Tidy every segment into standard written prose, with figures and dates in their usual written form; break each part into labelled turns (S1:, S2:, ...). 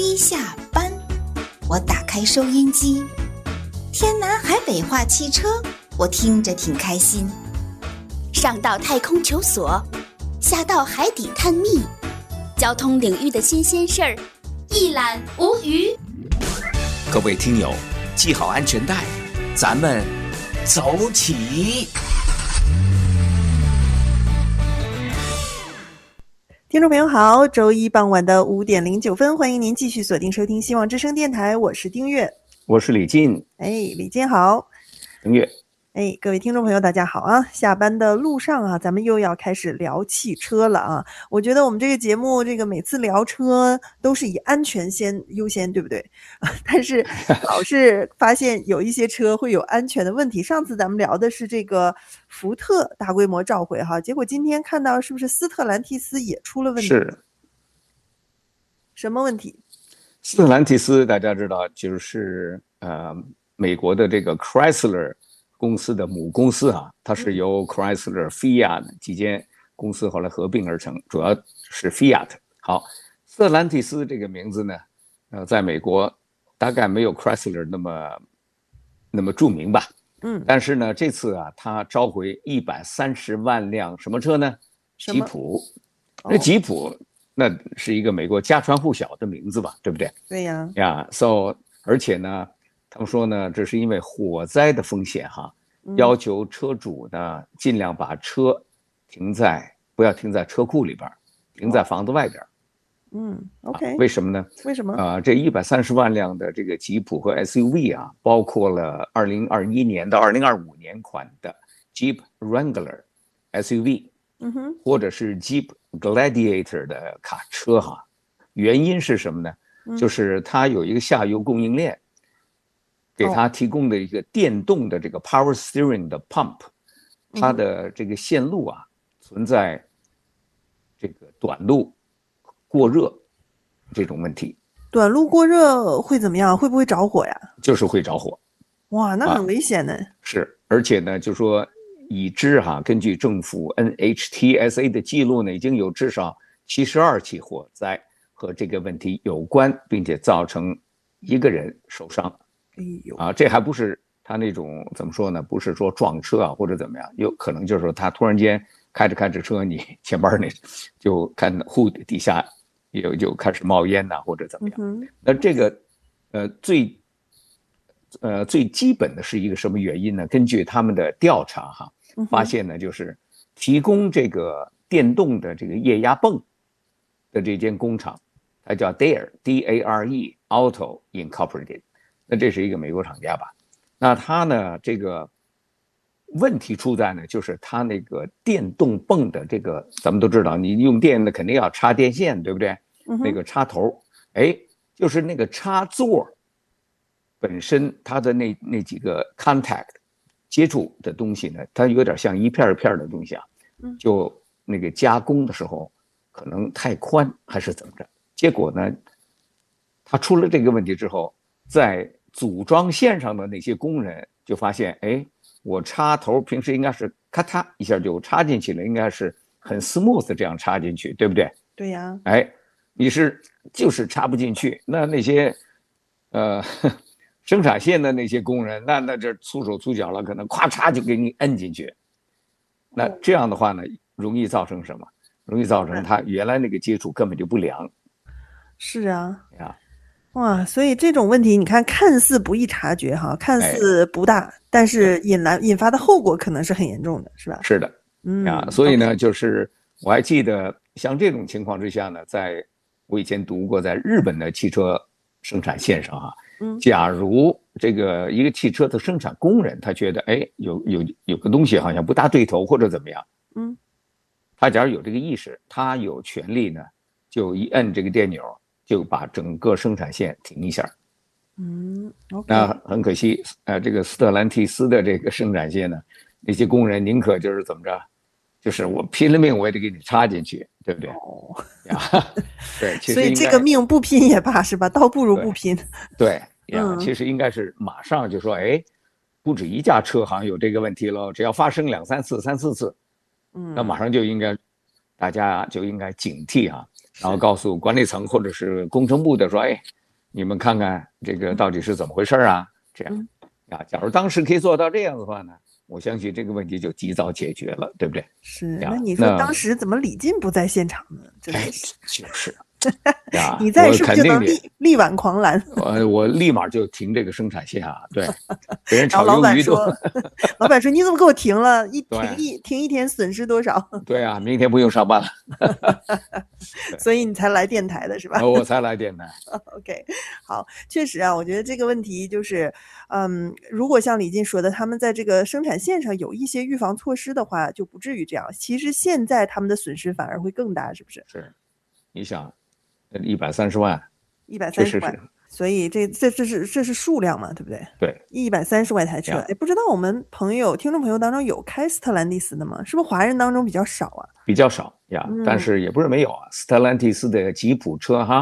S1: 一下班，我打开收音机，天南海北话汽车，我听着挺开心。
S2: 上到太空求索，下到海底探秘，交通领域的新鲜事儿，一览无余。
S3: 各位听友，系好安全带，咱们走起！
S4: 听众朋友好，周一傍晚的5点09分，欢迎您继续锁定收听希望之声电台，我是丁月，
S5: 我是李进。
S4: 李进好。
S5: 丁月。
S4: 各位听众朋友大家好啊！下班的路上啊，咱们又要开始聊汽车了啊！我觉得我们这个节目每次聊车都是以安全优先，对不对？但是老是发现有一些车会有安全的问题。上次咱们聊的是这个福特大规模召回哈，结果今天看到是不是斯特兰蒂斯也出了问题？
S5: 是。
S4: 什么问题？
S5: 斯特兰蒂斯大家知道就是美国的这个 Chrysler公司的母公司啊，它是由 Chrysler、Fiat 几间公司后来合并而成，主要是 Fiat。好，斯特兰蒂斯这个名字呢，在美国大概没有 Chrysler 那么著名吧。但是呢，这次啊，它召回130万辆什么车呢？吉普。那吉普那是一个美国家传户晓的名字吧，对不对？
S4: 对呀。
S5: So 而且呢，他们说呢，这是因为火灾的风险哈，要求车主呢尽量把车不要停在车库里边，停在房子外边。
S4: OK。
S5: 为什么呢？
S4: 为什么？
S5: 这130万辆的这个吉普和 SUV 啊，包括了2021年到2025年款的 Jeep Wrangler SUV，或者是 Jeep Gladiator 的卡车哈。原因是什么呢？就是它有一个下游供应链，给它提供的一个电动的这个 power steering 的 pump， 它的这个线路啊存在这个短路过热这种问题。
S4: 短路过热会怎么样？会不会着火呀？
S5: 就是会着火。
S4: 哇，那很危险呢。
S5: 是，而且呢，就说已知根据政府 NHTSA 的记录呢，已经有至少72起火灾和这个问题有关，并且造成1个人受伤。这还不是他那种怎么说呢？不是说撞车啊或者怎么样，有可能就是说他突然间开着车，你前边那就看hood底下就开始冒烟呐，或者怎么样。那这个最基本的是一个什么原因呢？根据他们的调查发现呢，就是提供这个电动的这个液压泵的这间工厂，它叫 Dare Auto Incorporated。那这是一个美国厂家吧？那它呢，这个问题出在呢，就是它那个电动泵的这个，咱们都知道，你用电呢肯定要插电线，对不对？那个插头，就是那个插座本身它的那几个 contact 接触的东西呢，它有点像一片一片的东西啊，就那个加工的时候可能太宽还是怎么着？结果呢，它出了这个问题之后，在组装线上的那些工人就发现，我插头平时应该是咔嚓一下就插进去了，应该是很 smooth 这样插进去，对不对？
S4: 对呀。
S5: 你就是插不进去，那些生产线的那些工人，那这粗手粗脚了，可能咵嚓就给你摁进去。那这样的话呢，容易造成什么？容易造成他原来那个接触根本就不良。
S4: 是啊。哇，所以这种问题你看看似不易察觉看似不大，但是引发的后果可能是很严重的，是吧？
S5: 是的。所以呢，就是我还记得像这种情况之下呢，我以前读过，在日本的汽车生产线上假如这个一个汽车的生产工人他觉得有个东西好像不大对头或者怎么样，他假如有这个意识，他有权利呢，就一摁这个电钮，就把整个生产线停一下。
S4: OK。
S5: 那很可惜，这个斯特兰蒂斯的这个生产线呢，那些工人宁可就是怎么着，就是我拼了命我也得给你插进去，对不对？对，
S4: 所以这个命不拼也罢，是吧？倒不如不拼。
S5: 对其实应该是马上就说，不止一架车好像有这个问题了，只要发生3四次，那马上就应该大家就应该警惕然后告诉管理层或者是工程部的说， 你们看看这个到底是怎么回事啊？这样啊，假如当时可以做到这样的话呢，我相信这个问题就及早解决了，对不对？
S4: 是，那你说当时怎么李进不在现场呢？真的是，
S5: 就是
S4: 你在是不是就能力挽狂澜？
S5: 我立马就停这个生产线啊！对，别人
S4: 炒鱿鱼
S5: 都，
S4: 老板说你怎么给我停了？停一天损失多少？
S5: 对啊，明天不用上班了。
S4: 所以你才来电台的是吧？
S5: 我才来电台。
S4: OK， 好，确实啊，我觉得这个问题就是，如果像李进说的，他们在这个生产线上有一些预防措施的话，就不至于这样。其实现在他们的损失反而会更大，是不是？
S5: 是，你想。130万
S4: ，130万，所以这是数量嘛，对不对？
S5: 对
S4: ，130万台车。哎，不知道我们听众朋友当中有开斯特兰蒂斯的吗？是不是华人当中比较少啊？
S5: 比较少呀，但是也不是没有啊。斯特兰蒂斯的吉普车哈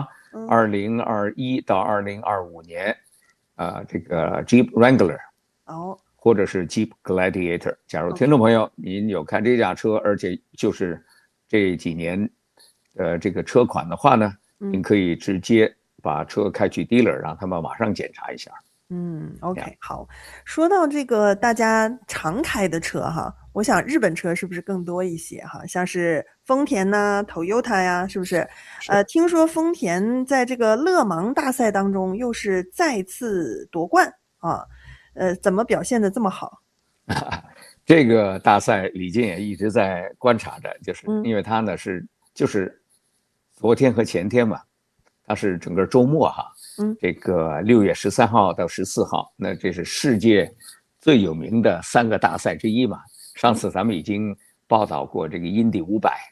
S5: ，2021到2025年，这个 Jeep Wrangler 或者是 Jeep Gladiator。假如听众朋友您有看这架车，而且就是这几年这个车款的话呢？您可以直接把车开去 dealer， 让他们马上检查一下。
S4: OK， 好。说到这个大家常开的车哈，我想日本车是不是更多一些哈？像是丰田呐、Toyota 呀，是不是？听说丰田在这个勒芒大赛当中又是再次夺冠啊，怎么表现得这么好？
S5: 这个大赛李进也一直在观察着，就是因为他呢就是昨天和前天嘛，它是整个周末哈，这个6月13号到14号，那这是世界最有名的3个大赛之一嘛。上次咱们已经报道过这个印第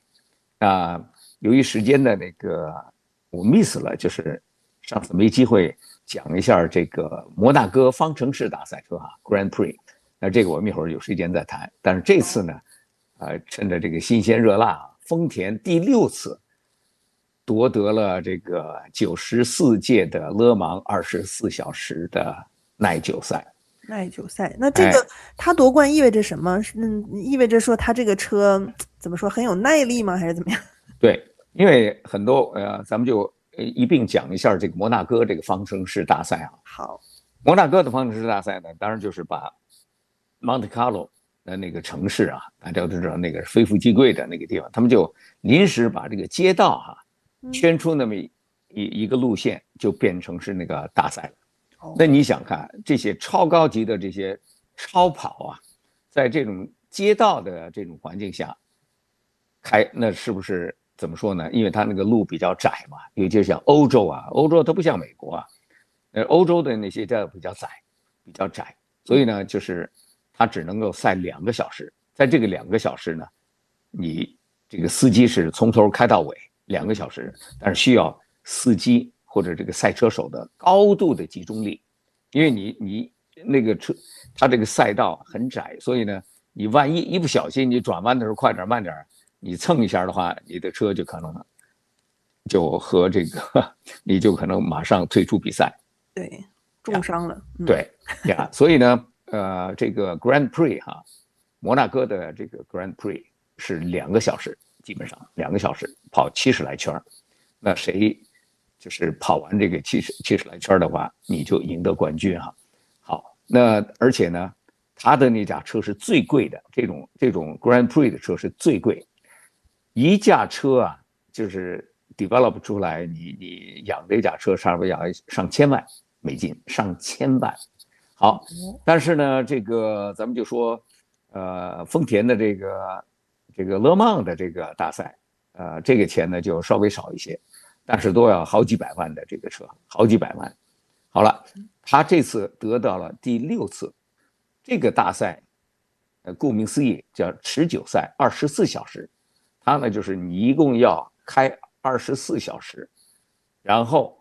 S5: 500，由于时间的那个我 miss 了，就是上次没机会讲一下这个摩纳哥方程式大赛车Grand Prix， 那这个我们一会儿有时间再谈。但是这次呢，趁着这个新鲜热辣，丰田第6次。夺得了这个94届的勒芒24小时的耐久赛。
S4: 那这个他夺冠意味着什么？意味着说他这个车怎么说很有耐力吗？还是怎么样？
S5: 对，因为很多咱们就一并讲一下这个摩纳哥这个方程式大赛啊。
S4: 好，
S5: 摩纳哥的方程式大赛呢，当然就是把 Monte Carlo 的那个城市啊，大家都知道那个非富即贵的那个地方，他们就临时把这个街道圈出那么一个路线，就变成是那个大赛了。那你想看这些超高级的这些超跑啊，在这种街道的这种环境下开，那是不是怎么说呢？因为它那个路比较窄嘛，尤其像欧洲它不像美国欧洲的那些道比较窄，所以呢，就是它只能够赛2个小时，在这个2个小时呢，你这个司机是从头开到尾。2个小时，但是需要司机或者这个赛车手的高度的集中力，因为你那个车，它这个赛道很窄，所以呢，你万一一不小心，你转弯的时候快点慢点，你蹭一下的话，你的车就可能就和这个你就可能马上退出比赛，
S4: 对，重伤了，
S5: 对呀，所以呢，这个 Grand Prix 摩纳哥的这个 Grand Prix 是2个小时。基本上2个小时跑70来圈，那谁就是跑完这个70来圈的话，你就赢得冠军好，那而且呢，他的那架车是最贵的，这种 Grand Prix 的车是最贵，一架车就是 develop 出来，你养这架车差不多要上千万美金，上千万。好，但是呢，这个咱们就说，丰田的这个勒芒的这个大赛，这个钱呢就稍微少一些，但是都要好几百万的这个车，好几百万。好了，他这次得到了第6次，这个大赛，顾名思义叫持久赛，24小时。它呢就是你一共要开24小时，然后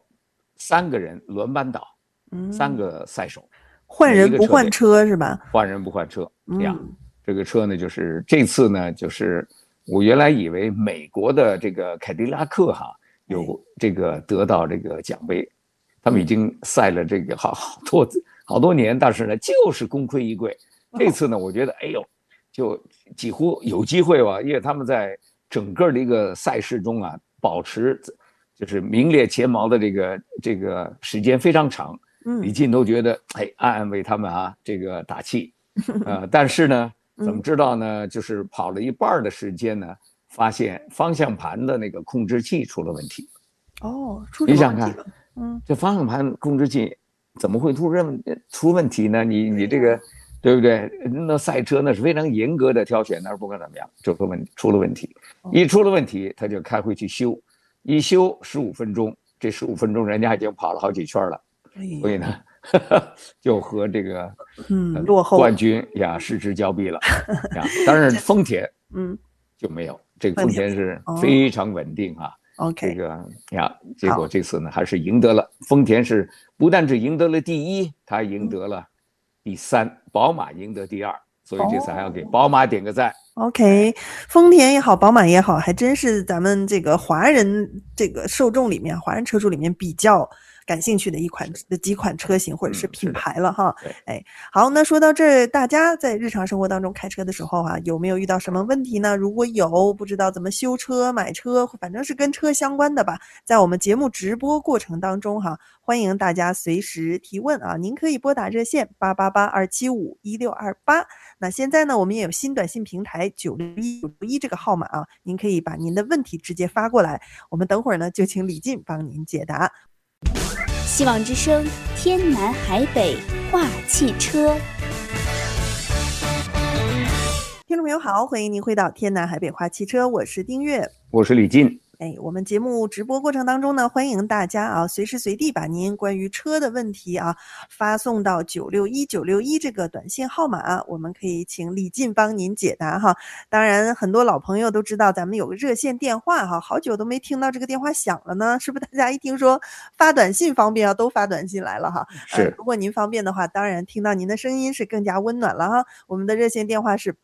S5: 3个人轮班倒，3个赛手，
S4: 换人不换车是吧？
S5: 换人不换车呀。这个车呢，就是这次呢，就是我原来以为美国的这个凯迪拉克有这个得到这个奖杯，他们已经赛了这个好多年，但是呢，就是功亏一篑。这次呢，我觉得哎呦，就几乎有机会因为他们在整个的一个赛事中保持就是名列前茅的这个时间非常长，李进都觉得暗暗为他们这个打气，但是呢，怎么知道呢？就是跑了一半的时间呢，发现方向盘的那个控制器出了问题。
S4: 出什么问题了？
S5: 这方向盘控制器怎么会出问题呢？你这个对不对？那赛车那是非常严格的挑选，那不管怎么样，就出了问题。一出了问题，他就开会去修，一修15分钟，这15分钟人家已经跑了好几圈了，所以呢，就和这个
S4: 落后
S5: 冠军失之交臂了当然丰田就没有，这个丰田是非常稳定
S4: OK，
S5: 这个结果这次呢还是赢得了，丰田是不但只赢得了第1，他赢得了第3，宝马赢得第2，所以这次还要给宝马点个赞。
S4: OK， 丰田也好，宝马也好，还真是咱们这个华人这个受众里面，华人车主里面比较感兴趣的几款车型或者是品牌了哈。好，那说到这儿，大家在日常生活当中开车的时候有没有遇到什么问题呢？如果有，不知道怎么修车、买车，反正是跟车相关的吧，在我们节目直播过程当中欢迎大家随时提问您可以拨打热线888-275-1628。那现在呢，我们也有新短信平台961这个号码您可以把您的问题直接发过来，我们等会儿呢就请李进帮您解答。
S2: 希望之声，天南海北话汽车。
S4: 听众朋友好，欢迎您回到天南海北话汽车，我是丁月，
S5: 我是李进。
S4: 我们节目直播过程当中呢，欢迎大家随时随地把您关于车的问题发送到961这个短信号码，我们可以请李进帮您解答当然很多老朋友都知道咱们有个热线电话好久都没听到这个电话响了呢，是不是大家一听说发短信方便都发短信来了
S5: 是
S4: 如果您方便的话，当然听到您的声音是更加温暖了我们的热线电话是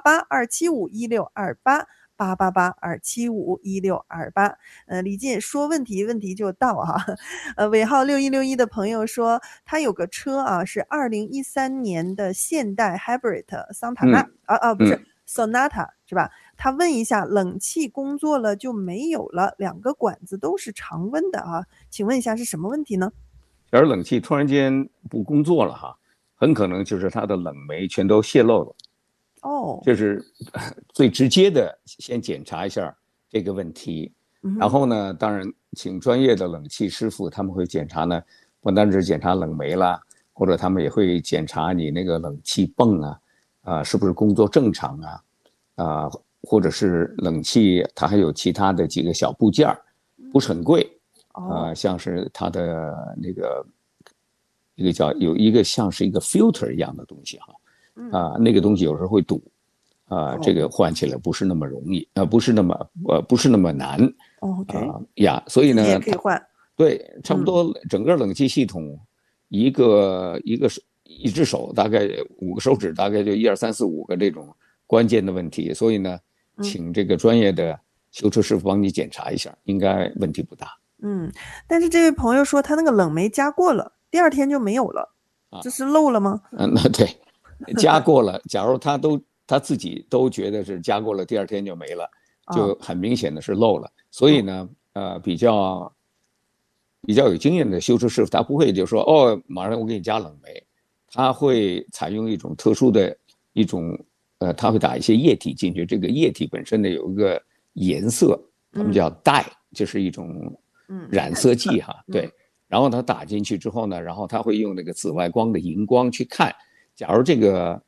S4: 888-275-1628。888-275-1628。李进说问题就到尾号6161的朋友说他有个车是2013年的现代 Hybrid 桑塔纳不是 Sonata 是吧？他问一下，冷气工作了就没有了，2个管子都是常温的请问一下是什么问题呢？
S5: 假如冷气突然间不工作了很可能就是它的冷媒全都泄漏了。这是最直接的，先检查一下这个问题，然后呢，当然请专业的冷气师傅，他们会检查呢，不单只检查冷媒啦，或者他们也会检查你那个冷气泵是不是工作正常或者是冷气它还有其他的几个小部件不是很贵像是它的那个有一个像是一个 filter 一样的东西那个东西有时候会堵这个换起来不是那么容易不是那么难所以呢
S4: 也可以换。
S5: 对，差不多整个冷气系统一只手大概5个手指大概就1、2、3、4、5个这种关键的问题，所以呢请这个专业的修车师傅帮你检查一下，应该问题不大。
S4: 但是这位朋友说他那个冷媒加过了，第2天就没有了，这是漏了吗？
S5: 那对，加过了，假如他自己都觉得是加过了，第2天就没了，就很明显的是漏了。所以呢，比较有经验的修车师傅，他不会就说马上我给你加冷媒，他会采用一种特殊的他会打一些液体进去，这个液体本身呢有一个颜色，他们叫dye，就是一种染色剂对。然后他打进去之后呢，然后他会用那个紫外光的荧光去看，假如这个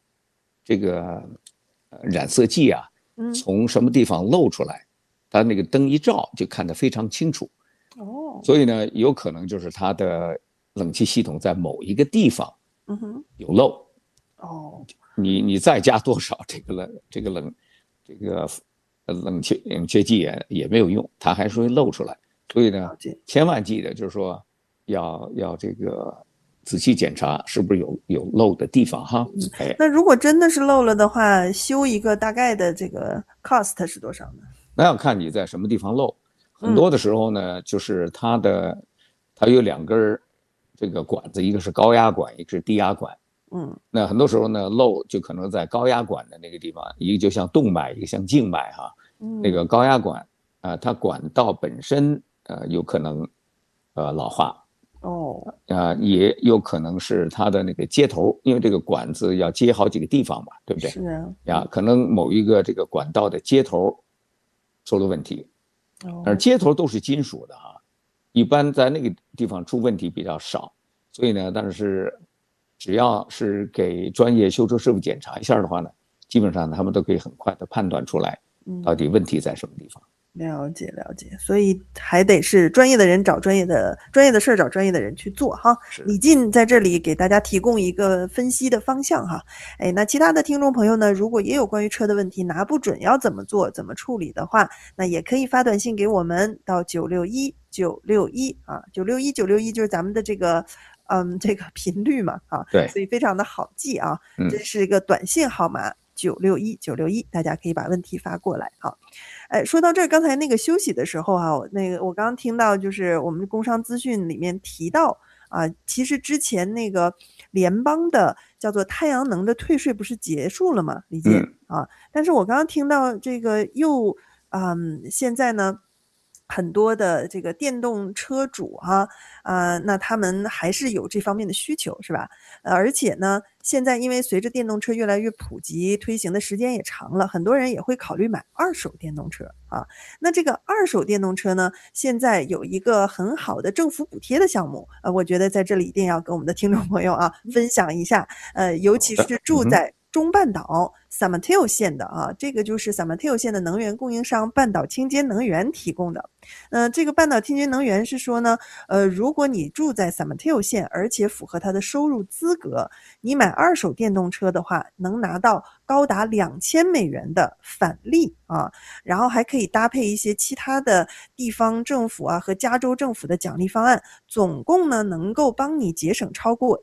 S5: 染色剂从什么地方漏出来，他那个灯一照就看得非常清楚。所以呢，有可能就是它的冷气系统在某一个地方有漏。你再加多少这个冷却剂也没有用，它还是会漏出来。所以呢，千万记得就是说要这个仔细检查是不是有漏的地方
S4: 那如果真的是漏了的话，修一个大概的这个 cost 是多少呢？
S5: 那要看你在什么地方漏。很多的时候呢，就是它有2根这个管子，一个是高压管，一个是低压管。那很多时候呢，漏就可能在高压管的那个地方，一个就像动脉，一个像静脉那个高压管它管道本身有可能老化。
S4: 也
S5: 有可能是它的那个接头，因为这个管子要接好几个地方嘛，对不对？
S4: 是啊。
S5: 可能某一个这个管道的接头出了问题。而接头都是金属的一般在那个地方出问题比较少，所以呢，但是只要是给专业修车师傅检查一下的话呢，基本上他们都可以很快的判断出来，到底问题在什么地方。
S4: 了解，所以还得是专业的人找专业的事找专业的人去做哈。李进在这里给大家提供一个分析的方向哈。那其他的听众朋友呢，如果也有关于车的问题拿不准要怎么做怎么处理的话，那也可以发短信给我们到961-961啊，961-961就是咱们的这个频率嘛
S5: 对，
S4: 所以非常的好记啊。这是一个短信号码961-961，大家可以把问题发过来。好。说到这儿，刚才那个休息的时候我刚刚听到就是我们工商资讯里面提到其实之前那个联邦的叫做太阳能的退税不是结束了吗？李健但是我刚刚听到这个现在呢，很多的这个电动车主那他们还是有这方面的需求，是吧？而且呢，现在因为随着电动车越来越普及，推行的时间也长了，很多人也会考虑买二手电动车那这个二手电动车呢，现在有一个很好的政府补贴的项目，我觉得在这里一定要跟我们的听众朋友分享一下，尤其是住在中半岛 San Mateo 县的这个就是 San Mateo 县的能源供应商半岛清洁能源提供的。这个半岛清洁能源是说呢，如果你住在 San Mateo 县，而且符合他的收入资格，你买二手电动车的话，能拿到高达$2000的返利然后还可以搭配一些其他的地方政府和加州政府的奖励方案，总共呢能够帮你节省超过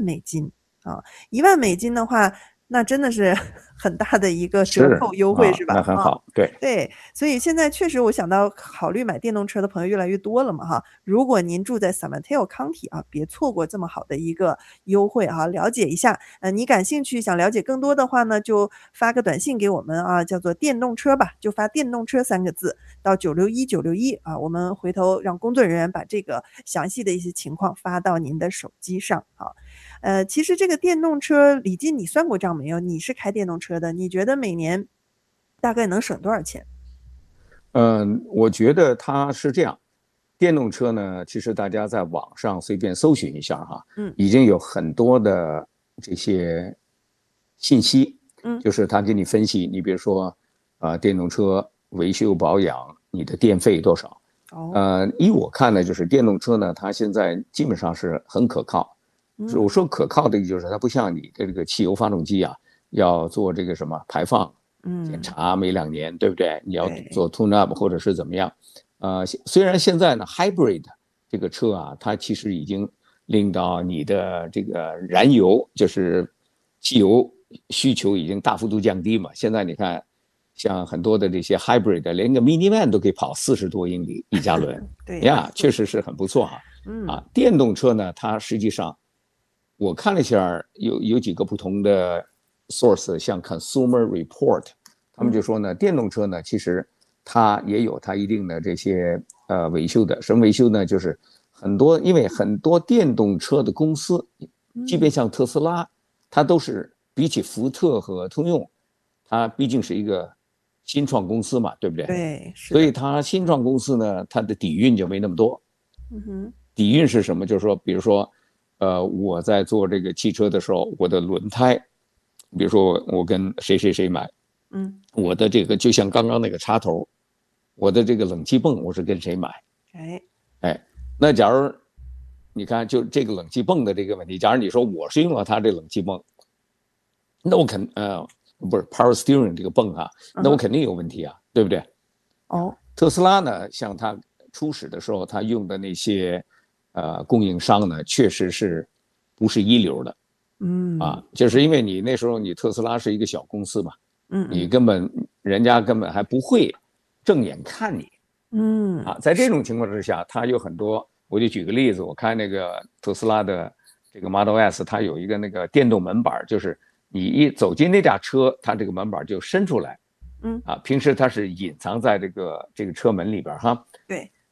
S4: $10,000$10,000的话，那真的是很大的一个折扣优惠，是吧？
S5: 那很好，
S4: 对，所以现在确实我想到考虑买电动车的朋友越来越多了嘛如果您住在 San Mateo County 别错过这么好的一个优惠了解一下。你感兴趣想了解更多的话呢，就发个短信给我们叫做电动车吧，就发电动车3个字到961-961我们回头让工作人员把这个详细的一些情况发到您的手机上其实这个电动车，李进你算过账没有？你是开电动车的，你觉得每年大概能省多少钱？
S5: 我觉得它是这样，电动车呢，其实大家在网上随便搜寻一下已经有很多的这些信息，就是他给你分析，你比如说电动车维修保养，你的电费多少？依我看呢，就是电动车呢，它现在基本上是很可靠。我说可靠的就是它不像你的这个汽油发动机要做这个什么排放检查每2年，对不对？你要做 tune up 或者是怎么样虽然现在呢 hybrid 这个车它其实已经令到你的这个燃油就是汽油需求已经大幅度降低嘛。现在你看像很多的这些 hybrid 连个 minivan 都可以跑40多英里1加仑
S4: 对
S5: 确实是很不错电动车呢，它实际上我看了一下有几个不同的 source， 像 Consumer Report， 他们就说呢，电动车呢，其实它也有它一定的这些维修的。什么维修呢？就是因为很多电动车的公司，即便像特斯拉，它都是比起福特和通用，它毕竟是一个新创公司嘛，对不对？
S4: 对，
S5: 所以它新创公司呢，它的底蕴就没那么多。底蕴是什么？就是说，比如说。我在做这个汽车的时候，我的轮胎，比如说我跟谁买，我的这个就像刚刚那个插头，我的这个冷气泵我是跟谁买？那假如你看就这个冷气泵的这个问题，假如你说我是用了它这冷气泵，那我不是 power steering 这个泵那我肯定有问题对不对？特斯拉呢，像它初始的时候，它用的那些。供应商呢，确实是不是一流的，就是因为你那时候你特斯拉是一个小公司嘛，你人家根本还不会正眼看你，在这种情况之下，它有很多，我就举个例子，我看那个特斯拉的这个 Model S， 它有一个那个电动门板，就是你一走进那架车，它这个门板就伸出来，平时它是隐藏在这个车门里边
S4: 对。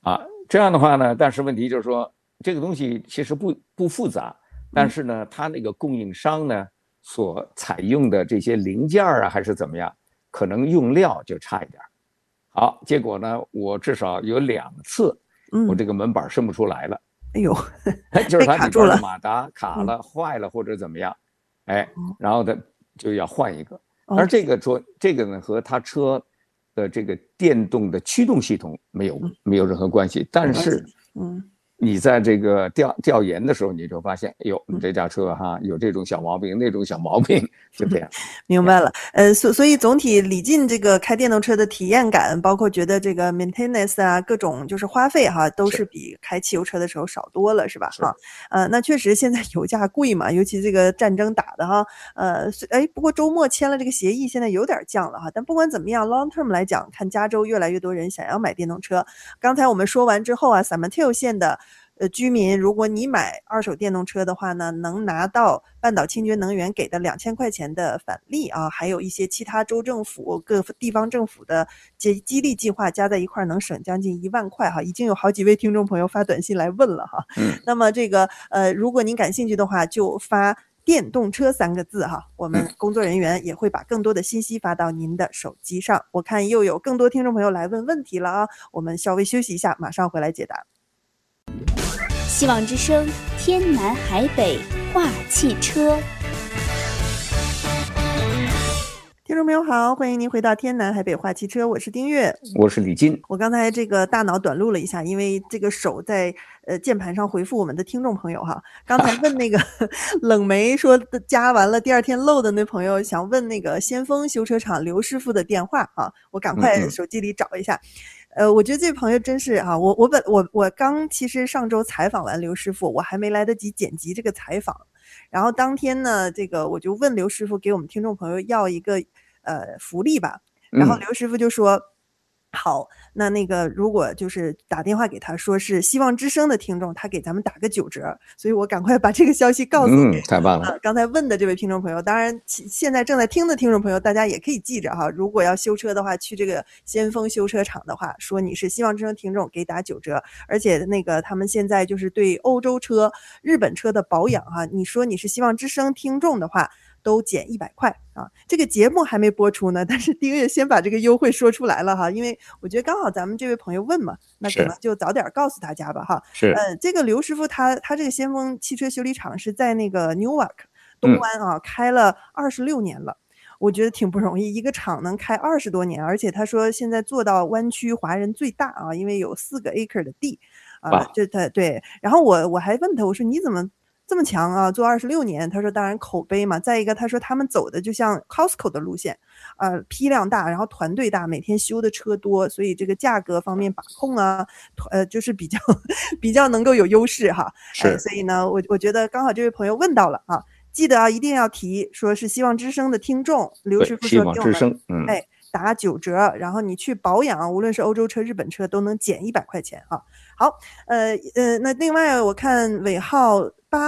S5: 这样的话呢，但是问题就是说，这个东西其实不复杂，但是呢，它那个供应商呢所采用的这些零件啊，还是怎么样，可能用料就差一点。好，结果呢，我至少有2次，我这个门板伸不出来了。
S4: 哎呦，
S5: 就是它里边的
S4: 卡住了，
S5: 马达卡了、坏了或者怎么样，哎，然后它就要换一个。而这个呢和它车的这个电动的驱动系统没有任何关系，但是你在这个调研的时候，你就发现，哎呦，你这架车哈有这种小毛病，那种小毛病，就这样。
S4: 明白了，所以总体李进这个开电动车的体验感，包括觉得这个 maintenance 啊，各种就是花费哈，都是比开汽油车的时候少多了，是吧？哈，那确实现在油价贵嘛，尤其这个战争打的哈，不过周末签了这个协议，现在有点降了哈。但不管怎么样 ，long term 来讲，看加州越来越多人想要买电动车。刚才我们说完之后啊 ，San Mateo 县的居民，如果你买二手电动车的话呢，能拿到半岛清洁能源给的2000块钱的返利啊，还有一些其他州政府、各地方政府的激励计划加在一块能省将近1万块哈。已经有好几位听众朋友发短信来问了哈。那么这个如果您感兴趣的话，就发电动车3个字哈，我们工作人员也会把更多的信息发到您的手机上。我看又有更多听众朋友来问问题了啊，我们稍微休息一下，马上回来解答。
S2: 希望之声，天南海北话汽车。
S4: 听众朋友好，欢迎您回到天南海北话汽车，我是丁月，
S5: 我是李金。
S4: 我刚才这个大脑短路了一下，因为这个手在键盘上回复我们的听众朋友哈。刚才问那个冷梅说加完了第2天漏的那朋友，想问那个先锋修车厂刘师傅的电话啊，我赶快手机里找一下。我觉得这位朋友真是啊，我刚其实上周采访完刘师傅，我还没来得及剪辑这个采访，然后当天呢，这个我就问刘师傅给我们听众朋友要一个福利吧，然后刘师傅就说。好，那个如果就是打电话给他说是希望之声的听众，他给咱们打个9折，所以我赶快把这个消息告诉你。
S5: 太棒了！
S4: 刚才问的这位听众朋友，当然现在正在听的听众朋友，大家也可以记着哈，如果要修车的话，去这个先锋修车厂的话，说你是希望之声听众，给打9折，而且那个他们现在就是对欧洲车、日本车的保养哈，你说你是希望之声听众的话。都减100块啊！这个节目还没播出呢，但是丁月先把这个优惠说出来了哈，因为我觉得刚好咱们这位朋友问嘛，那可能就早点告诉大家吧哈。
S5: 是，
S4: 这个刘师傅他这个先锋汽车修理厂是在那个 Newark 东湾啊，开了26年了。我觉得挺不容易，一个厂能开20多年，而且他说现在做到湾区华人最大啊，因为有4个 acre 的地啊，对。然后我还问他，我说你怎么这么强啊，做26年，他说当然口碑嘛，再一个他说他们走的就像 Costco 的路线，批量大，然后团队大，每天修的车多，所以这个价格方面把控啊，就是比较能够有优势哈。所以呢，我觉得刚好这位朋友问到了啊，记得啊一定要提说是希望之声的听众，刘师傅说给我们打9折，然后你去保养，无论是欧洲车、日本车都能减100块钱啊。好，那另外我看尾号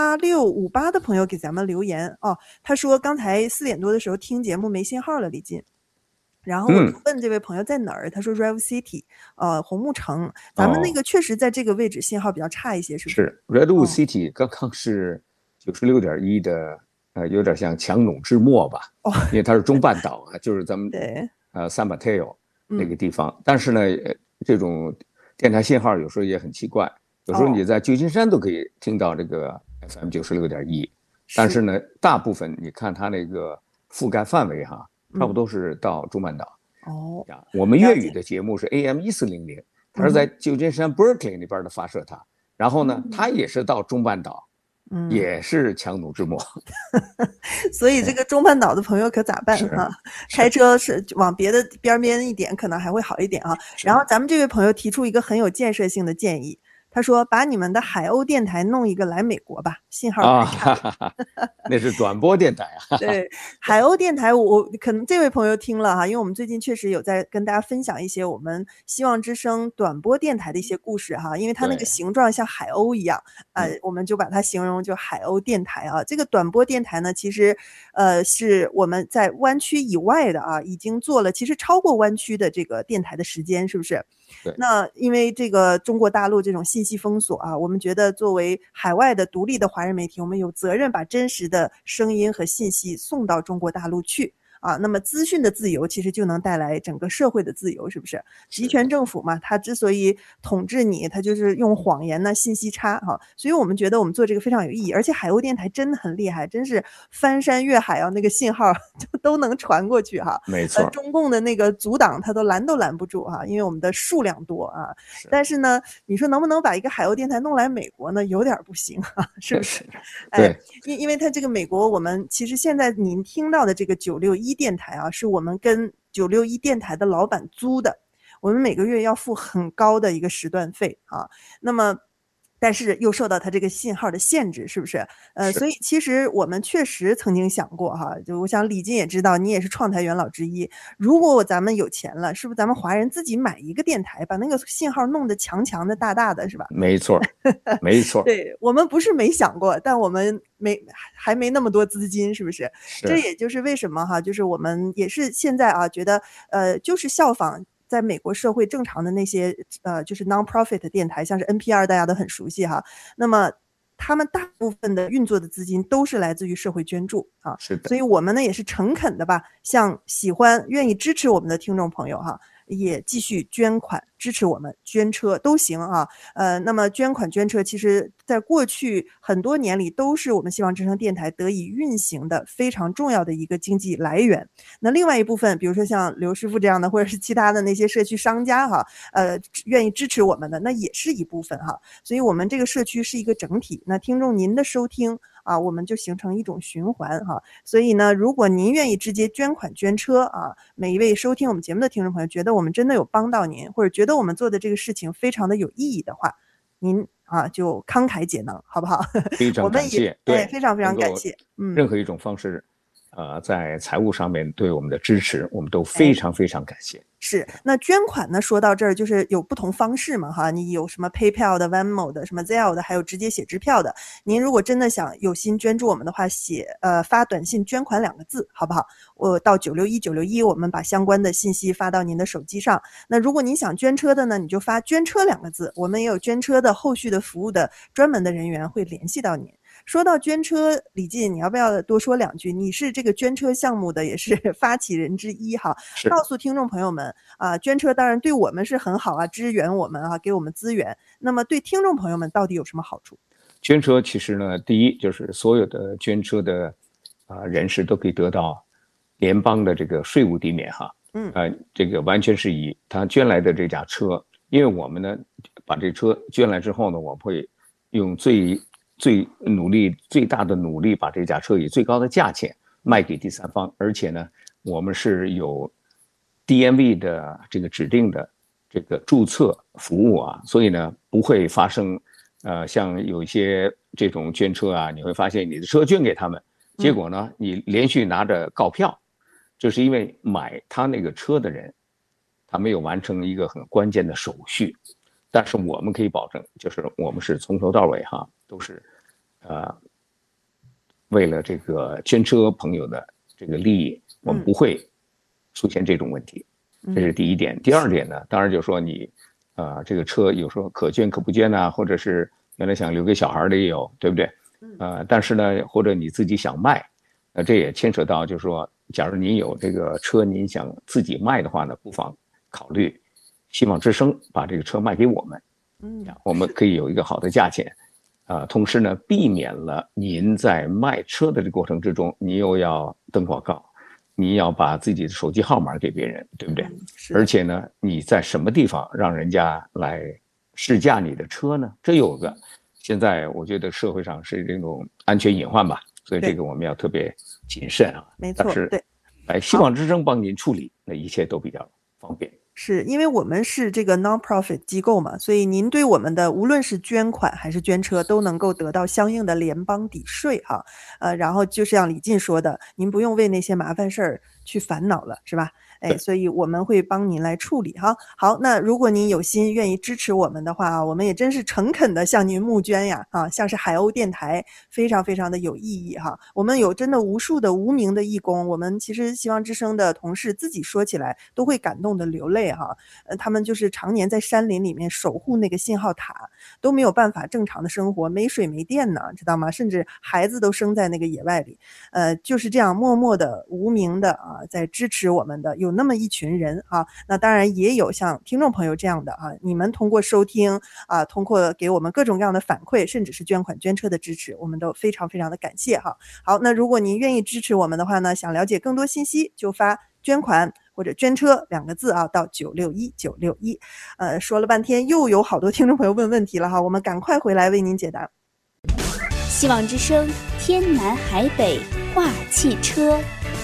S4: 8658的朋友给咱们留言哦，他说刚才4点多的时候听节目没信号了，李进。然后我就问这位朋友在哪儿，他说 Redwood City， 红木城，咱们那个确实在这个位置信号比较差一些，是不是？
S5: 是 Redwood City 刚刚是96.1的，有点像强弩之末吧，因为它是中半岛啊，就是咱们San Mateo 那个地方，但是呢，这种电台信号有时候也很奇怪，有时候你在旧金山都可以听到这个 FM 96.1，但是呢，大部分你看它那个覆盖范围哈，差不多是到中半岛。我们粤语的节目是 AM 1400，它是在旧金山 Berkeley 那边的发射塔，然后呢，它也是到中半岛。也是强弩之末，
S4: 所以这个中半岛的朋友可咋办啊？开车是往别的边一点，可能还会好一点啊。然后咱们这位朋友提出一个很有建设性的建议，他说把你们的海鸥电台弄一个来美国吧，信号太差。
S5: 那是短波电台啊。
S4: 对，海鸥电台我可能这位朋友听了哈，因为我们最近确实有在跟大家分享一些我们希望之声短波电台的一些故事哈，因为它那个形状像海鸥一样，我们就把它形容就海鸥电台啊。这个短波电台呢，其实是我们在湾区以外的啊，已经做了其实超过湾区的这个电台的时间，是不是？ 那因为这个中国大陆这种信息封锁啊，我们觉得作为海外的独立的华人媒体，我们有责任把真实的声音和信息送到中国大陆去。那么资讯的自由其实就能带来整个社会的自由，是不是？集权政府嘛，它之所以统治你，它就是用谎言呢、信息差所以我们觉得我们做这个非常有意义，而且海鸥电台真的很厉害，真是翻山越海那个信号都能传过去
S5: 没错，
S4: 中共的那个阻挡它都拦不住因为我们的数量多但是呢，你说能不能把一个海鸥电台弄来美国呢？有点不行是不是？
S5: 对，
S4: 因为它这个美国，我们其实现在您听到的这个961电台是我们跟961电台的老板租的，我们每个月要付很高的一个时段费那么但是又受到它这个信号的限制，是不是？所以其实我们确实曾经想过就我想李金也知道，你也是创台元老之一。如果咱们有钱了，是不是咱们华人自己买一个电台，把那个信号弄得强强的、大大的，是吧？
S5: 没错，没错。
S4: 对，我们不是没想过，但我们还没那么多资金，是不是？这也就是为什么就是我们也是现在觉得就是效仿在美国社会正常的那些就是 non-profit 电台，像是 NPR 大家都很熟悉那么他们大部分的运作的资金都是来自于社会捐助
S5: 是的。
S4: 所以我们呢也是诚恳的向喜欢愿意支持我们的听众朋友也继续捐款支持我们，捐车都行那么捐款捐车其实在过去很多年里都是我们希望之声电台得以运行的非常重要的一个经济来源。那另外一部分比如说像刘师傅这样的，或者是其他的那些社区商家愿意支持我们的，那也是一部分所以我们这个社区是一个整体，那听众您的收听我们就形成一种循环所以呢，如果您愿意直接捐款捐车每一位收听我们节目的听众朋友觉得我们真的有帮到您，或者觉得我们做的这个事情非常的有意义的话，您就慷慨解囊，好不好？
S5: 非常感谢，对，
S4: 非常非常感谢。
S5: 任何一种方式在财务上面对我们的支持，我们都非常非常感谢。
S4: 是，那捐款呢？说到这儿，就是有不同方式嘛你有什么 PayPal 的、Venmo 的、什么 Zelle 的，还有直接写支票的。您如果真的想有心捐助我们的话，发短信捐款2个字，好不好？我到961，我们把相关的信息发到您的手机上。那如果您想捐车的呢，你就发捐车2个字，我们也有捐车的后续的服务的专门的人员会联系到您。说到捐车，李进，你要不要多说2句？你是这个捐车项目的也是发起人之一告诉听众朋友们捐车当然对我们是很好支援我们给我们资源。那么对听众朋友们到底有什么好处？
S5: 捐车其实呢，第一就是所有的捐车的人士都可以得到联邦的这个税务抵免这个完全是以他捐来的这架车，因为我们呢把这车捐来之后呢，我们会用最大的努力把这架车以最高的价钱卖给第三方，而且呢我们是有 DMV 的这个指定的这个注册服务所以呢不会发生像有一些这种捐车你会发现你的车捐给他们，结果呢你连续拿着告票，就是因为买他那个车的人他没有完成一个很关键的手续。但是我们可以保证，就是我们是从头到尾都是为了这个捐车朋友的这个利益，我们不会出现这种问题。这是第一点。第二点呢，当然就是说你这个车有时候可捐可不捐或者是原来想留给小孩的也有，对不对？但是呢，或者你自己想卖，这也牵扯到就是说，假如您有这个车您想自己卖的话呢，不妨考虑希望之声把这个车卖给我们，我们可以有一个好的价钱，同时呢，避免了您在卖车的这个过程之中，你又要登广告，你要把自己的手机号码给别人，对不对？而且呢，你在什么地方让人家来试驾你的车呢？这有个，现在我觉得社会上是这种安全隐患吧，所以这个我们要特别谨慎
S4: 没错，
S5: 对。希望之声帮您处理，那一切都比较方便。
S4: 是因为我们是这个 non-profit 机构嘛，所以您对我们的无论是捐款还是捐车都能够得到相应的联邦抵税然后就像李进说的，您不用为那些麻烦事儿去烦恼了，是吧？所以我们会帮您来处理哈。好，那如果您有心愿意支持我们的话，我们也真是诚恳的向您募捐呀，像是海鸥电台，非常非常的有意义哈。我们有真的无数的无名的义工，我们其实希望之声的同事自己说起来都会感动的流泪哈。他们就是常年在山林里面守护那个信号塔，都没有办法正常的生活，没水没电呢，知道吗？甚至孩子都生在那个野外里，就是这样默默的无名的在支持我们的有那么一群人那当然也有像听众朋友这样的你们通过收听通过给我们各种各样的反馈，甚至是捐款捐车的支持，我们都非常非常的感谢哈。好，那如果您愿意支持我们的话呢，想了解更多信息就发捐款或者捐车2个字到961961。说了半天又有好多听众朋友问问题了哈，我们赶快回来为您解答。
S2: 希望之声，天南海北话汽车。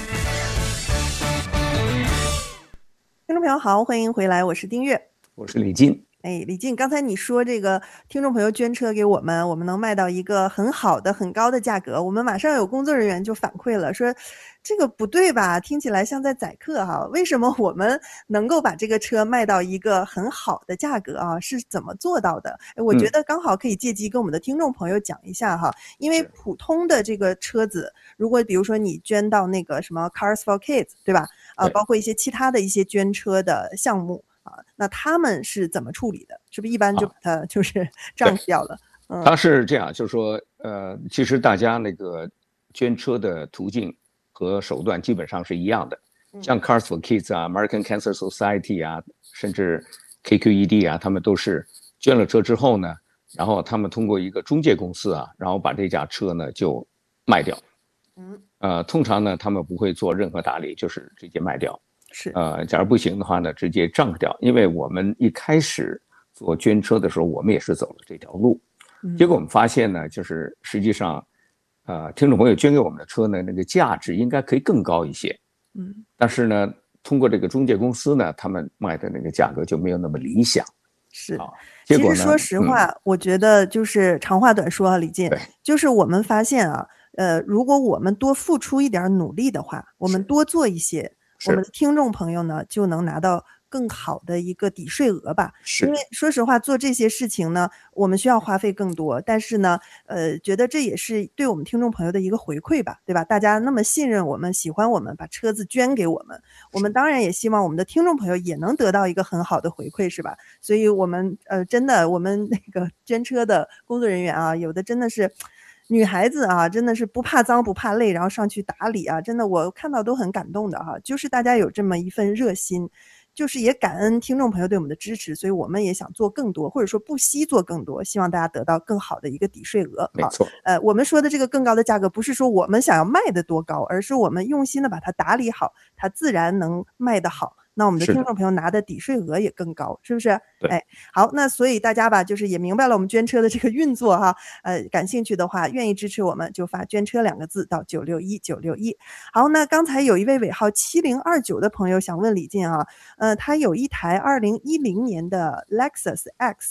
S4: 听众朋友好，欢迎回来，我是丁月，
S5: 我是李进。
S4: 李进，刚才你说这个听众朋友捐车给我们，我们能卖到一个很好的很高的价格，我们马上有工作人员就反馈了，说这个不对吧，听起来像在宰客哈，为什么我们能够把这个车卖到一个很好的价格是怎么做到的？我觉得刚好可以借机跟我们的听众朋友讲一下哈，因为普通的这个车子，如果比如说你捐到那个什么 Cars for Kids 对吧？包括一些其他的一些捐车的项目那他们是怎么处理的？是不是一般就把它就是账掉了？
S5: 他是这样，就是说其实大家那个捐车的途径和手段基本上是一样的，像 Cars for Kids American Cancer Society 甚至 KQED 他们都是捐了车之后呢，然后他们通过一个中介公司然后把这架车呢就卖掉。通常呢他们不会做任何打理，就是直接卖掉。
S4: 是
S5: 假如不行的话呢，直接账掉。因为我们一开始做捐车的时候，我们也是走了这条路，结果我们发现呢，就是实际上，听众朋友捐给我们的车呢，那个价值应该可以更高一些，但是呢，通过这个中介公司呢，他们卖的那个价格就没有那么理想。
S4: 是，
S5: 结果呢，
S4: 其实说实话，我觉得就是长话短说李进，就是我们发现如果我们多付出一点努力的话，我们多做一些。我们的听众朋友呢，就能拿到更好的一个抵税额吧。因为说实话，做这些事情呢，我们需要花费更多，但是呢，觉得这也是对我们听众朋友的一个回馈吧，对吧？大家那么信任我们，喜欢我们，把车子捐给我们，我们当然也希望我们的听众朋友也能得到一个很好的回馈，是吧？所以我们真的，我们那个捐车的工作人员有的真的是。女孩子真的是不怕脏不怕累，然后上去打理真的我看到都很感动的就是大家有这么一份热心，就是也感恩听众朋友对我们的支持，所以我们也想做更多，或者说不惜做更多，希望大家得到更好的一个抵税额。
S5: 没错。
S4: 我们说的这个更高的价格，不是说我们想要卖的多高，而是我们用心的把它打理好，它自然能卖得好。那我们的听众朋友拿的抵税额也更高，是不是？好，那所以大家吧，就是也明白了我们捐车的这个运作感兴趣的话，愿意支持我们就发捐车2个字到961961。好，那刚才有一位尾号7029的朋友想问李进他有一台2010年的 Lexus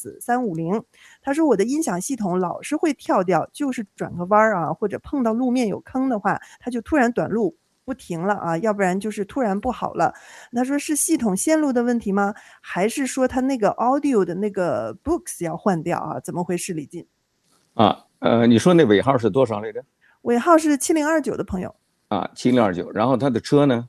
S4: X350，他说我的音响系统老是会跳掉，就是转个弯或者碰到路面有坑的话，他就突然短路。不停了要不然就是突然不好了。他说是系统线路的问题吗？还是说他那个 audio 的那个 books 要换掉怎么回事？李进
S5: 你说那尾号是多少来着？
S4: 尾号是7029的朋友
S5: 7029，然后他的车呢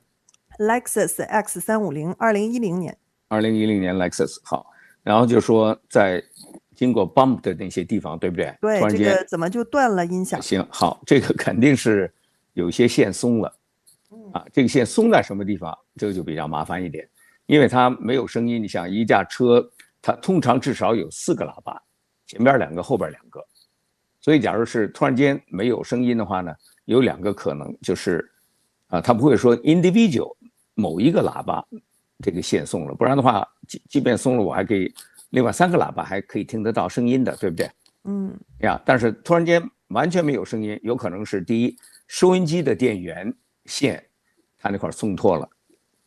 S4: Lexus X350 2010年
S5: 2010年 Lexus。 好，然后就说在经过 bump 的那些地方，对不对？
S4: 对，
S5: 突然间
S4: 这个怎么就断了音响？
S5: 行，好，这个肯定是有些线松了这个线松在什么地方，这个就比较麻烦一点，因为它没有声音。你想一架车它通常至少有4个喇叭，前边2个后边2个，所以假如是突然间没有声音的话呢，有2个可能，就是它不会说 individual 某一个喇叭这个线松了，不然的话即便松了，我还可以另外3个喇叭还可以听得到声音的，对不对？但是突然间完全没有声音，有可能是第一，收音机的电源线它那块松脱了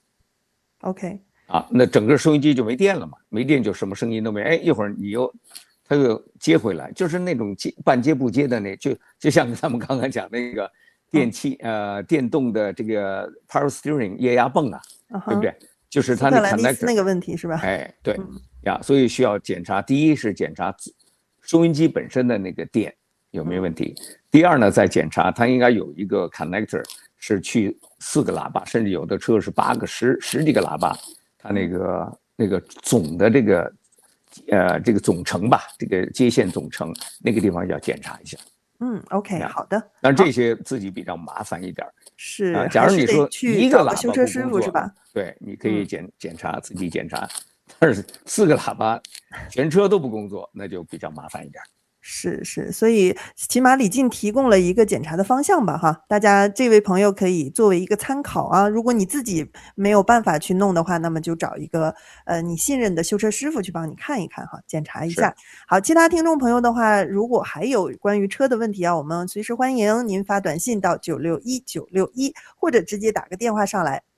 S4: OK
S5: 那整个收音机就没电了嘛，没电就什么声音都没，一会儿它又接回来，就是那种半接不接的就像咱们刚刚讲那个电动的这个 power steering 液压泵啊，对不对？就是它
S4: 那
S5: connector
S4: 那个问题是吧？
S5: 哎，对呀，所以需要检查。第一是检查收音机本身的那个电有没有问题，第二呢，再检查它应该有一个 connector 是去4个喇叭，甚至有的车是8个、10几个喇叭，它那个总的这个总成吧，这个接线总成那个地方要检查一下。
S4: OK， 好的。
S5: 但这些自己比较麻烦一点。
S4: 是，
S5: 假如你说一个喇叭
S4: 修车师傅是吧？
S5: 对，你可以检查自己检查，但是4个喇叭全车都不工作，那就比较麻烦一点。
S4: 是，所以起码李静提供了一个检查的方向吧，哈，大家这位朋友可以作为一个参考啊。如果你自己没有办法去弄的话，那么就找一个你信任的修车师傅去帮你看一看哈，检查一下。好，其他听众朋友的话，如果还有关于车的问题啊，我们随时欢迎您发短信到961961，或者直接打个电话上来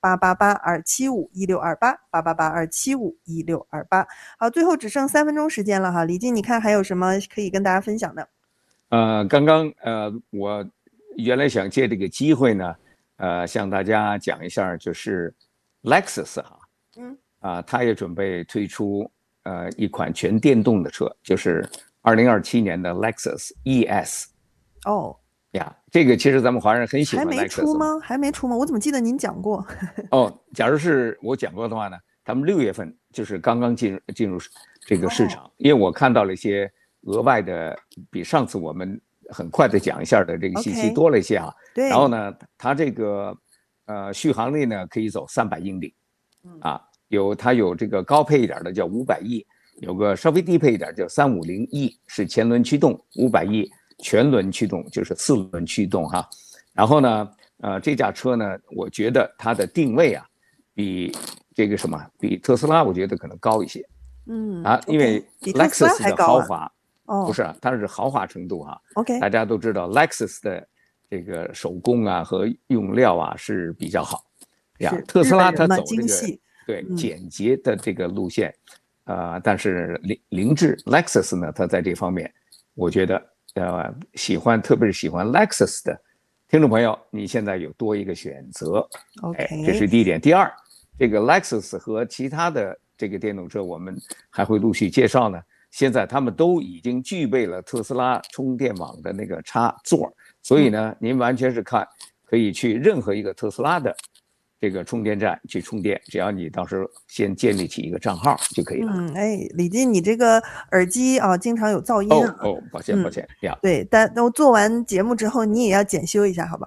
S4: 888-275-1628，888-275-1628。好，最后只剩3分钟时间了哈，李静，你看还有什么可以跟大家分享的？
S5: 刚刚我原来想借这个机会呢，向大家讲一下，就是 Lexus 哈，它也准备推出一款全电动的车，就是2027年的 Lexus ES。
S4: 哦
S5: 呀，这个其实咱们华人很喜欢 Lexus。
S4: 还没出吗？还没出吗？我怎么记得您讲过？
S5: 假如是我讲过的话呢，他们6月份就是刚刚进入这个市场，因为我看到了一些额外的，比上次我们很快的讲一下的这个信息多了一些啊。
S4: 对。
S5: 然后呢，它这个续航力呢可以走300英里，它有这个高配一点的叫500E，有个稍微低配一点叫350E，是前轮驱动，500E全轮驱动就是4轮驱动哈。然后呢，这架车呢，我觉得它的定位啊，比特斯拉我觉得可能高一些。因为 Lexus 的豪华，不是，它是豪华程度哈。
S4: OK，
S5: 大家都知道 Lexus 的这个手工啊和用料啊是比较好呀。特斯拉它走这个简洁的这个路线，但是凌志 Lexus 呢，它在这方面，我觉得特别是喜欢 Lexus 的听众朋友，你现在有多一个选择。
S4: OK，
S5: 这是第一点。第二，这个 Lexus 和其他的这个电动车，我们还会陆续介绍呢。现在他们都已经具备了特斯拉充电网的那个插座，所以呢，您完全是可以去任何一个特斯拉的这个充电站去充电，只要你到时候先建立起一个账号就可以了。
S4: 李静，你这个耳机啊，经常有噪音
S5: 抱歉呀。
S4: 对，但我做完节目之后，你也要检修一下，好吧？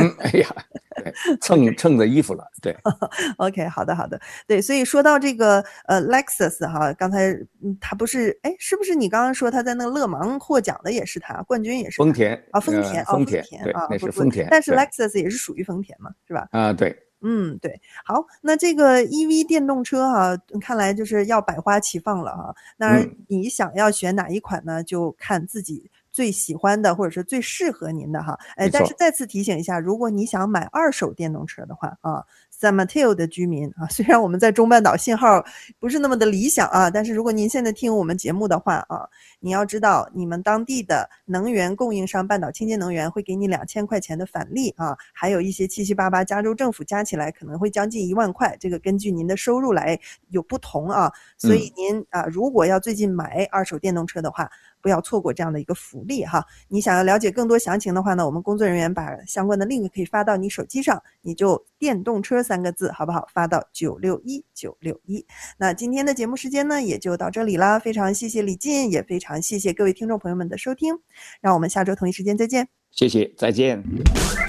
S5: 蹭着衣服了，对。
S4: OK， 好的。对，所以说到这个Lexus 哈，刚才他不是是不是你刚刚说他在那个勒芒获奖的也是他，冠军也是他
S5: 丰田
S4: 啊，丰田
S5: 对，那是丰田。
S4: 但是 Lexus 也是属于丰田嘛，是吧？
S5: 对。
S4: 对，好，那这个 EV 电动车看来就是要百花齐放了哈。那你想要选哪一款呢？就看自己最喜欢的或者是最适合您的哈。但是再次提醒一下，如果你想买2手电动车的话San Mateo 的居民虽然我们在中半岛信号不是那么的理想但是如果您现在听我们节目的话你要知道你们当地的能源供应商半岛清洁能源会给你2000块钱的返利还有一些778加州政府加起来可能会将近1万块，这个根据您的收入来有不同所以您如果要最近买2手电动车的话，不要错过这样的一个福利哈。你想要了解更多详情的话呢，我们工作人员把相关的 link 可以发到你手机上，你就电动车3个字好不好，发到961961。那今天的节目时间呢也就到这里啦，非常谢谢李进，也非常谢谢各位听众朋友们的收听，让我们下周同一时间再见。
S5: 谢谢，再见。